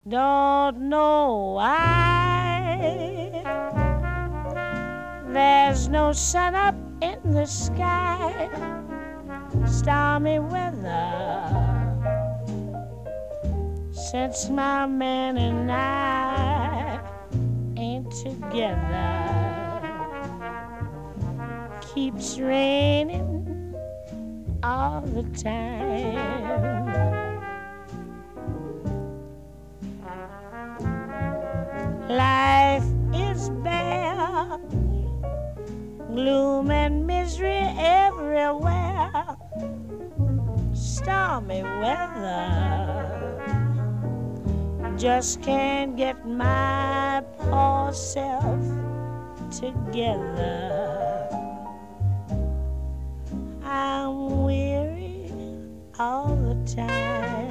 Don't know why there's no sun up in the sky. Stormy weather since my man and I ain't together. Keeps raining all the time. Life is bare, gloom and misery everywhere. Stormy weather, just can't get my poor self together. I'm weary all the time,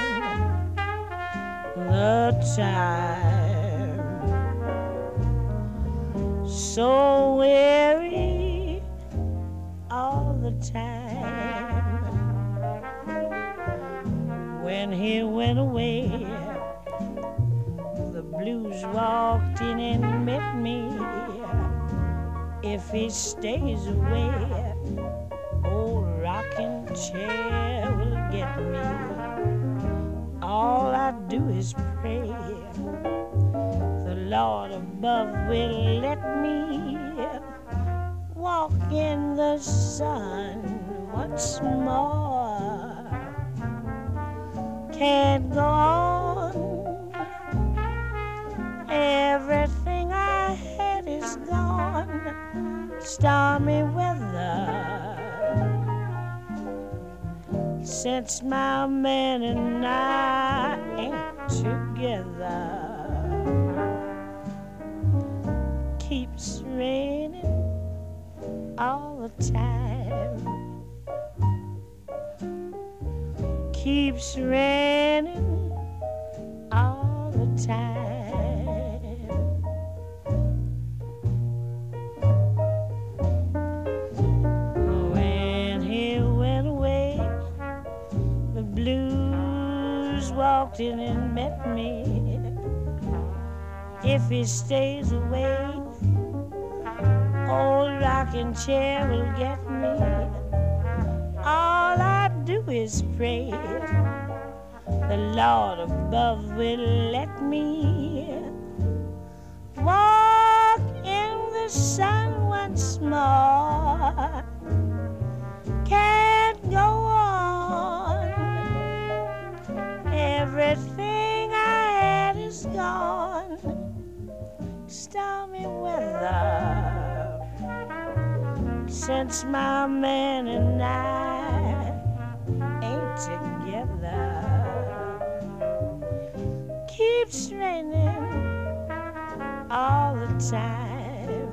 so weary all the time. When he went away, the blues walked in and met me. If he stays away, old rocking chair will get me. All I do is pray the Lord above will let me walk in the sun once more. Can't go on, everything I had is gone. Stormy weather since my man and I ain't together. Keeps raining all the time. Keeps raining all the time. When he went away, the blues walked in and met me. If he stays away, old rocking chair will get me. All I do is pray the Lord above will let me walk in the sun once more. Can't go on, everything I had is gone. Stormy weather since my man and I ain't together. Keeps raining all the time.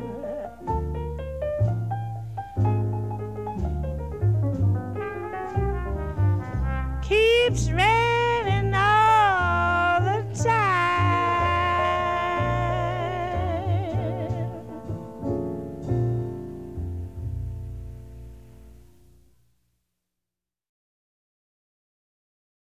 Keeps raining